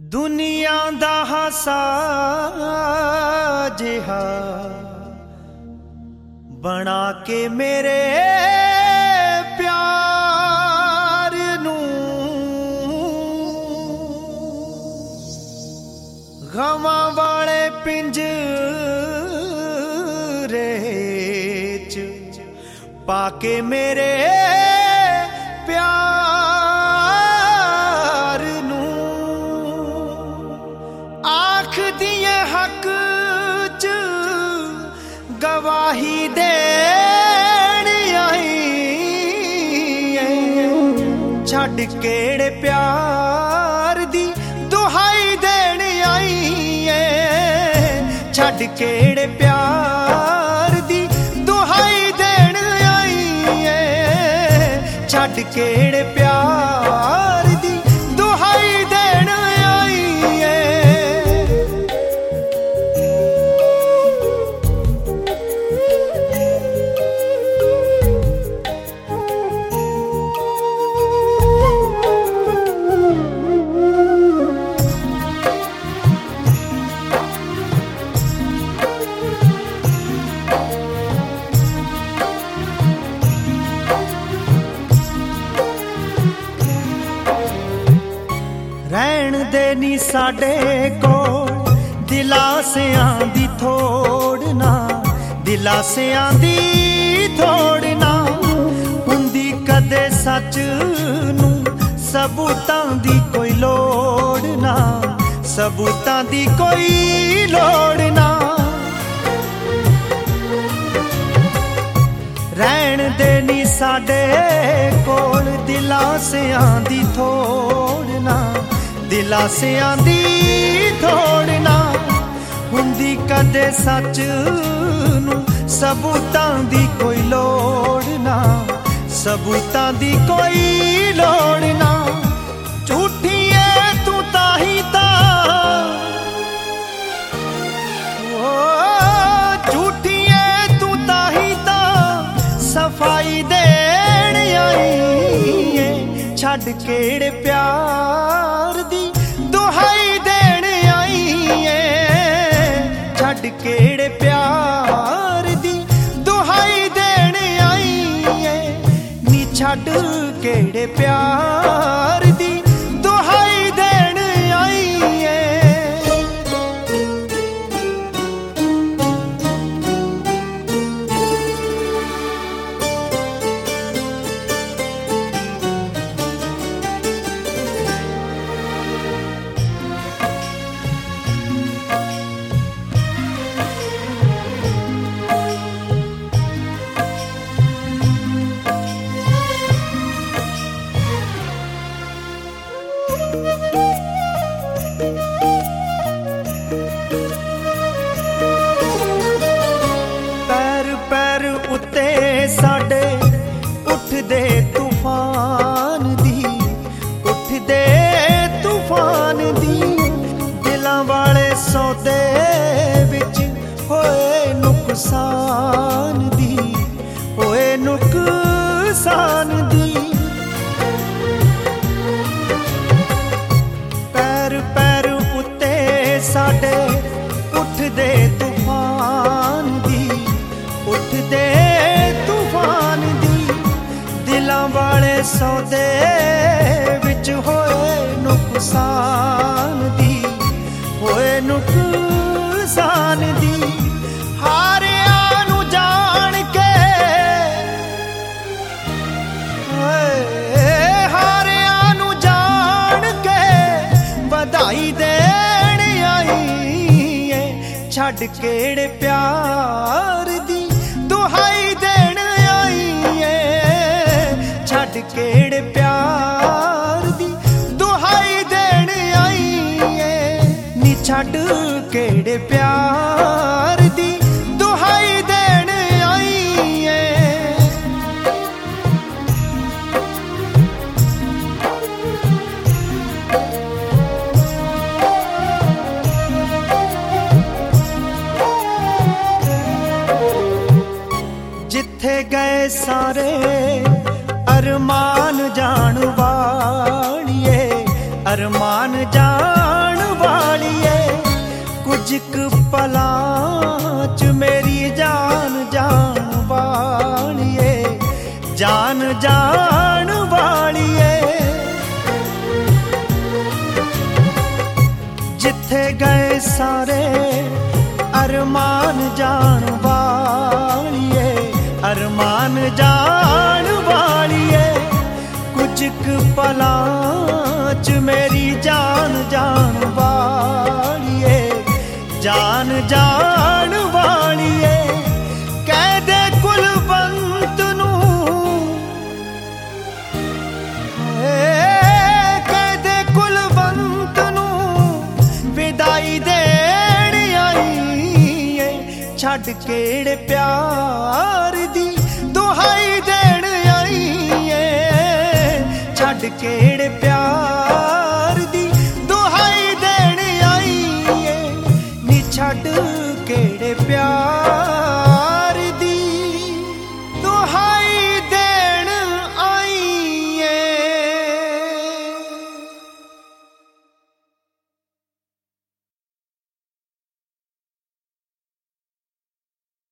दुनिया दा हासा जिहा बना के मेरे प्यार नू गवां वाले पिंजरे च पाके मेरे प्यार नू आख दिए हक च गवाही देण आई छड़ केड़े प्यार दी दुहाई देण आई छड़ केड़े प्यार दी दुहाई देण आई छड़ केड़े प्यार दी दुहाई देण आई रहन दे नी साडे कोल दिलासियां दी थोड़ना दिलासियां दी थोड़ना हुंदी कदे सच नू सबूतां दी कोई लोड़ ना सबूतां दी कोई लोड़ ना रहन दे नी साडे कोल दिलासियां दी थोड़ना दिलासियां दी थोड़ना हुंदी कदे सच नू सबूतां दी कोई लोड़ ना सबूतां दी कोई लोड़ ना झूठी है तू ताही ता झूठी है तू ताही ता सफाई देण आई छड़ केड़े प्यार दी दुहाई देण आई छड़ केड़े प्यार दी दुहाई देण आई नी छड़ केड़े प्यार दी दुहाई देण आई साडे उठदे तूफान दी दिलां वाले सौदे विच होए नुकसान दी पैर पैर उत्ते साडे उठदे तूफान दी उठदे तूफान दी दिलां वाले सौदे विच होए नुकसान दी हारिया नू जान के हारिया नू जान के बधाई देण आई छड़ केड़े प्यार दी दुहाई देण आई छड़ केड़े प्यार दी दुहाई देण आई नी छड़ केड़े प्यार दी दुहाई देण आई जिथे गए सारे अरमान जान वालिए अरमान जान कुछ क पलां च मेरी जान जान वालिए, जान जान वालिए। जिथे गए सारे अरमान जान वालिए, अरमान जान वालिए। कुछ क पलां च मेरी जान जान वालिए, जान जान वालिए। कह दे कुलवंत नू, कह दे कुलवंत नू विदाई देण आई है। छड़ केड़े प्यार दी दुहाई देण आई है, छड़ केड़े प्यार दी दुहाई देण आई है। नी छड़ केड़े प्यार